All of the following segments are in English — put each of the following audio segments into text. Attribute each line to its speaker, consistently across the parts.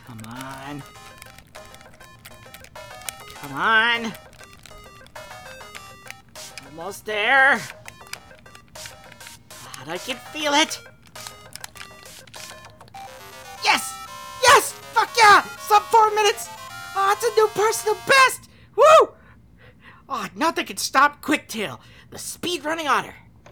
Speaker 1: Come on. Come on. Almost there. God, I can feel it. Yes! Yes! Fuck yeah! Sub 4 minutes! Oh, it's a new personal best! Woo! Oh, nothing can stop Quicktail, the speedrunning otter.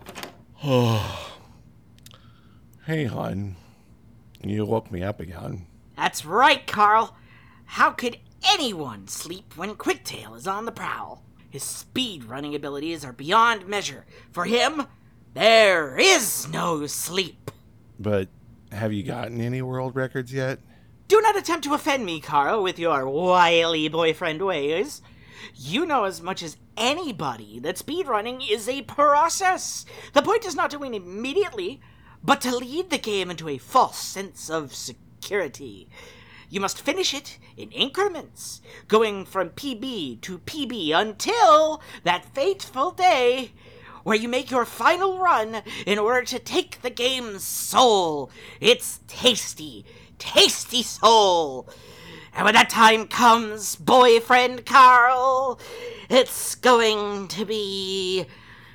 Speaker 2: Hey, hon. You woke me up again.
Speaker 1: That's right, Carl. How could anyone sleep when Quicktail is on the prowl? His speedrunning abilities are beyond measure. For him, there is no sleep.
Speaker 2: But have you gotten any world records yet?
Speaker 1: Do not attempt to offend me, Carl, with your wily boyfriend ways. You know as much as anybody that speedrunning is a process. The point is not to win immediately, but to lead the game into a false sense of security. You must finish it in increments, going from PB to PB until that fateful day where you make your final run in order to take the game's soul, its tasty, tasty soul. And when that time comes, boyfriend Carl, it's going to be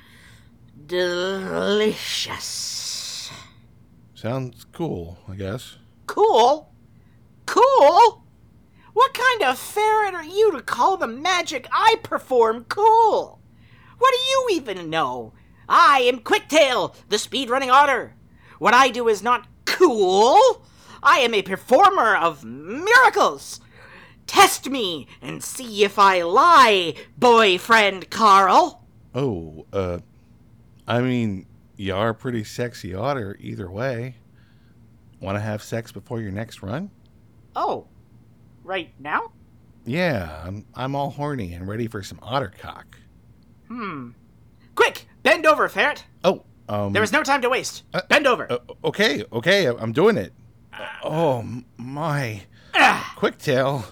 Speaker 1: delicious.
Speaker 2: Sounds cool, I guess.
Speaker 1: Cool? Cool? What kind of ferret are you to call the magic I perform cool? What do you even know? I am Quicktail, the speedrunning otter. What I do is not cool. I am a performer of miracles. Test me and see if I lie, boyfriend Carl.
Speaker 2: Oh, I mean, you are a pretty sexy otter either way. Want to have sex before your next run?
Speaker 1: Oh, right now?
Speaker 2: Yeah, I'm all horny and ready for some otter cock.
Speaker 1: Quick, bend over, ferret.
Speaker 2: Oh,
Speaker 1: There is no time to waste. Bend over.
Speaker 2: Okay, I'm doing it. Oh, my. Quicktail.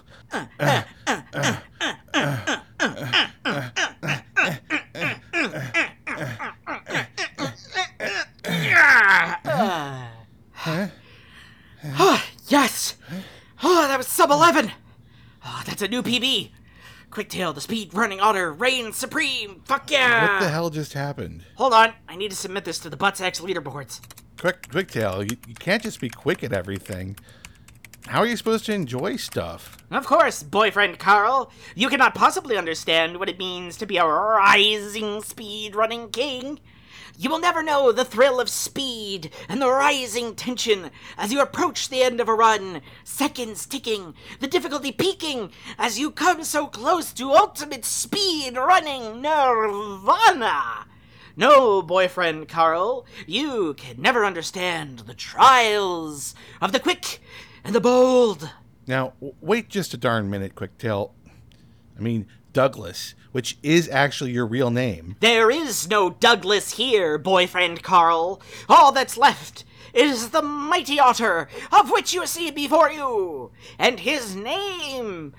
Speaker 1: Yes! Oh, that was sub 11. Oh, that's a new PB. Quicktail, the speed-running otter, reigns supreme. Fuck yeah!
Speaker 2: What the hell just happened?
Speaker 1: Hold on, I need to submit this to the Buttsax leaderboards.
Speaker 2: Quicktail, you can't just be quick at everything. How are you supposed to enjoy stuff?
Speaker 1: Of course, boyfriend Carl. You cannot possibly understand what it means to be a rising speed-running king. You will never know the thrill of speed and the rising tension as you approach the end of a run, seconds ticking, the difficulty peaking as you come so close to ultimate speed running nirvana. No, boyfriend Carl, you can never understand the trials of the quick and the bold.
Speaker 2: Now, wait just a darn minute, Quicktail. I mean, Douglas, which is actually your real name.
Speaker 1: There is no Douglas here, boyfriend Carl. All that's left is the mighty otter of which you see before you, and his name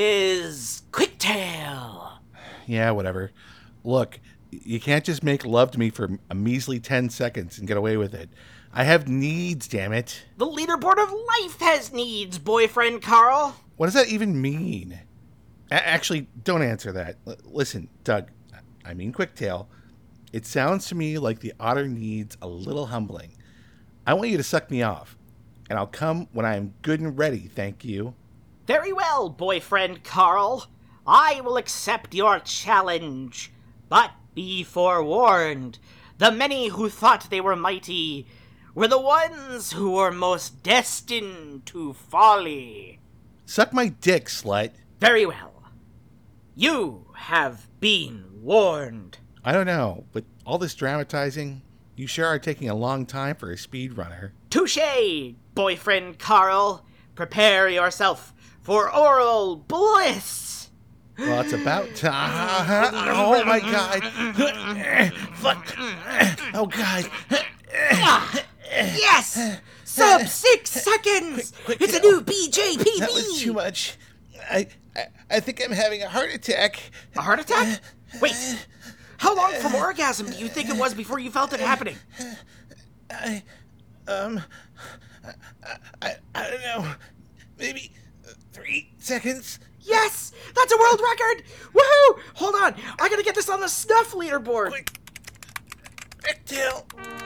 Speaker 1: is Quicktail.
Speaker 2: Yeah, whatever. Look, you can't just make love to me for a measly 10 seconds and get away with it. I have needs, damn it.
Speaker 1: The leaderboard of life has needs, boyfriend Carl.
Speaker 2: What does that even mean? Actually, don't answer that. Listen, Doug, I mean Quicktail, it sounds to me like the otter needs a little humbling. I want you to suck me off, and I'll come when I am good and ready, thank you.
Speaker 1: Very well, boyfriend Carl. I will accept your challenge. But be forewarned, the many who thought they were mighty were the ones who were most destined to folly.
Speaker 2: Suck my dick, slut.
Speaker 1: Very well. You have been warned.
Speaker 2: I don't know, but all this dramatizing, you sure are taking a long time for a speedrunner.
Speaker 1: Touché, boyfriend Carl. Prepare yourself for oral bliss.
Speaker 2: Well, it's about time. Oh, my God. Fuck. Oh, God.
Speaker 1: Yes! Sub 6 seconds!
Speaker 2: Quick,
Speaker 1: It's a new BJPB!
Speaker 2: That was too much. I think I'm having a heart attack.
Speaker 1: A heart attack? Wait, how long from orgasm do you think it was before you felt it happening?
Speaker 2: I don't know. seconds.
Speaker 1: Yes! That's a world record! Woohoo! Hold on, I gotta get this on the snuff leaderboard.
Speaker 2: Quick, Tail.